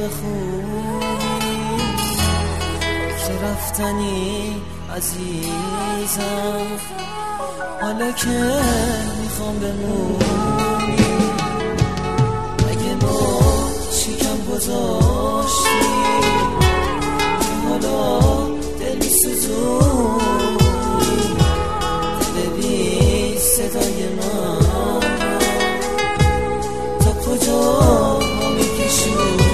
بخونی که رفتنی عزیزم، حالا که میخوام بمونی اگه با شکم گذاشتی که حالا دل میسوزونی، ببین صدای من تا کجا میکشونی.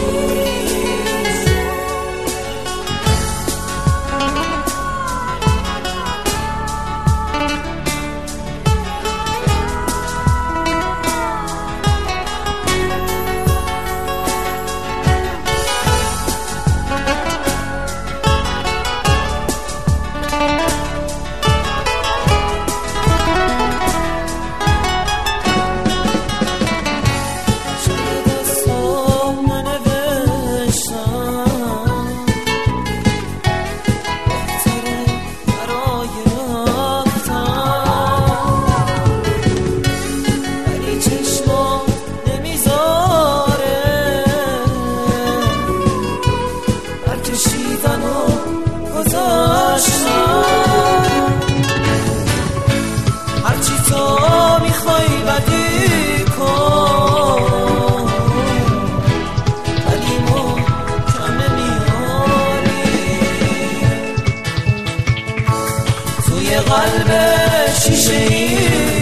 هرچی تو میخوای بدی کن ولی ما کم نمیاری، توی قلب شیشه ای